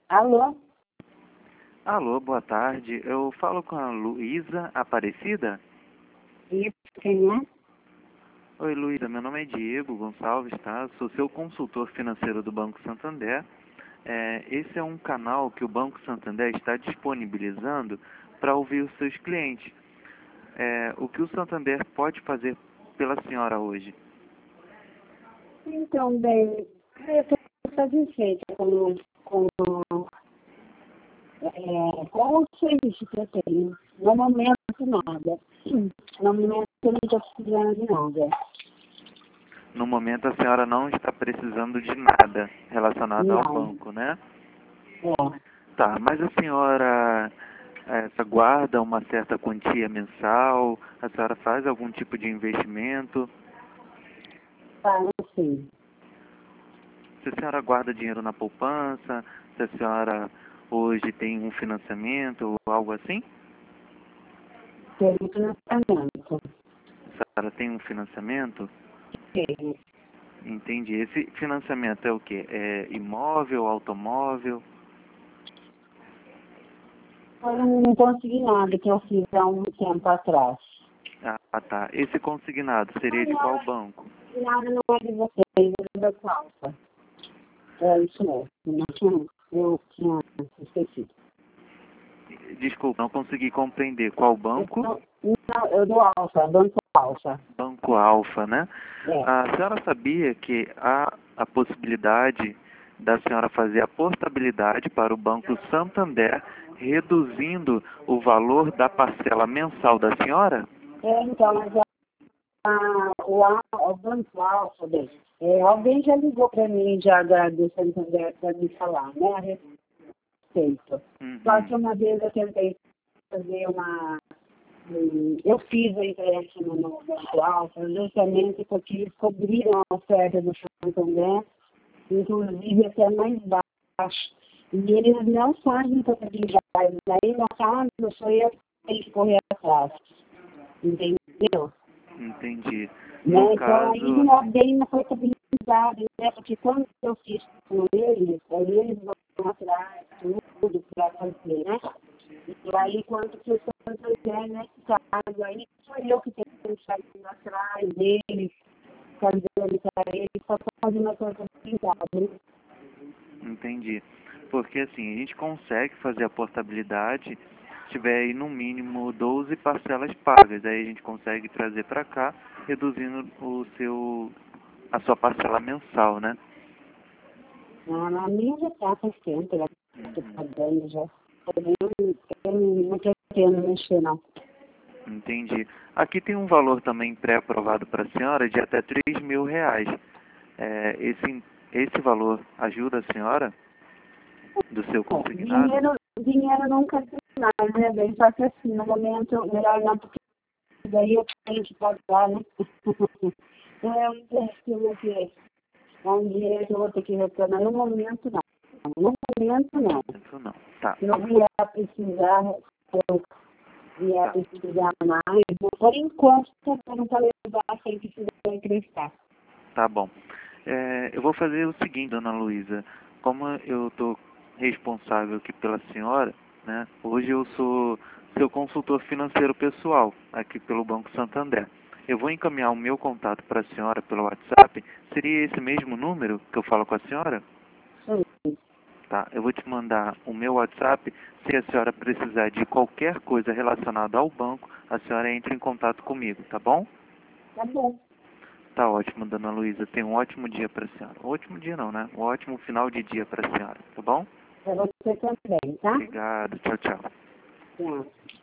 Alô? Alô, boa tarde. Eu falo com a Luísa Aparecida? Isso, quem é? Oi, Luísa, meu nome é Diego Gonçalves, tá? Sou seu consultor financeiro do Banco Santander. Esse é um canal que o Banco Santander está disponibilizando para ouvir os seus clientes. O que o Santander pode fazer pela senhora hoje? Então, bem, eu estou satisfeita com o serviço que eu tenho. No momento, nada. No momento, eu não estou precisando de nada. No momento, a senhora não está precisando de nada relacionado ao Não. banco, né? É. Tá, mas a senhora guarda uma certa quantia mensal? A senhora faz algum tipo de investimento? Tá, assim. Se a senhora guarda dinheiro na poupança, se a senhora hoje tem um financiamento ou algo assim? Tem financiamento. A senhora tem um financiamento? Tem. Entendi. Esse financiamento é o quê? É imóvel, automóvel? Eu não consegui nada que eu fiz há um tempo atrás. Ah, tá. Esse consignado seria de qual banco? Nada não é de vocês, é da Calça. É isso mesmo. Eu tinha esquecido. Desculpa, não consegui compreender. Qual banco? Eu dou alfa, banco alfa. Banco Alfa, né? É. A senhora sabia que há a possibilidade da senhora fazer a portabilidade para o Banco Santander, reduzindo o valor da parcela mensal da senhora? Então, mas o banco alfa, bem, alguém já ligou para mim já do Santander para me falar, né, a respeito. Só que Uhum. uma vez eu tentei fazer eu fiz o empréstimo no banco alfa, justamente porque eles cobriram a oferta do Santander, inclusive até mais baixo. E eles não fazem portabilidade. Daí, no caso, sou eu que tenho que correr atrás. Entendeu? Entendi. Né? No Então, aí caso, não é bem na portabilidade, né? Porque quando eu fiz com eles, aí eles vão atrás, tudo para fazer, né? E aí, quando que o Santander, nesse caso, aí sou eu que tenho que sair atrás deles, fazendo para eles, só fazendo a portabilidade, né? entendi. Porque assim, a gente consegue fazer a portabilidade se tiver aí no mínimo 12 parcelas pagas. Aí a gente consegue trazer para cá, reduzindo a sua parcela mensal, né? A minha já está faz tempo, ela está pagando já. Eu não pretendo mexer, não. Entendi. Aqui tem um valor também pré-aprovado para a senhora de até R$ 3.000. Esse valor ajuda a senhora do seu consignado? Dinheiro nunca tem mais, né, bem? Só que assim, no momento, melhor não, porque daí eu tenho que pagar, né? É um empréstimo que é um dinheiro que eu vou ter que retornar. No momento, não. No momento, não. Isso não. Tá. Se eu vier a precisar, se eu vier a Tá. precisar mais, por enquanto, eu não para levar sem precisar emprestar. Tá bom. Eu vou fazer o seguinte, dona Luísa. Como eu estou responsável aqui pela senhora, né? Hoje eu sou seu consultor financeiro pessoal aqui pelo Banco Santander. Eu vou encaminhar o meu contato para a senhora pelo WhatsApp. Seria esse mesmo número que eu falo com a senhora? Sim, Tá, eu vou te mandar o meu WhatsApp. Se a senhora precisar de qualquer coisa relacionada ao banco, a senhora entra em contato comigo, tá bom? tá bom. Tá ótimo, dona Luísa. Tenha um ótimo dia para a senhora. Ótimo dia não, né? Um ótimo final de dia para a senhora, tá bom? Para você também, tá? Obrigado. Tchau, tchau. Tchau.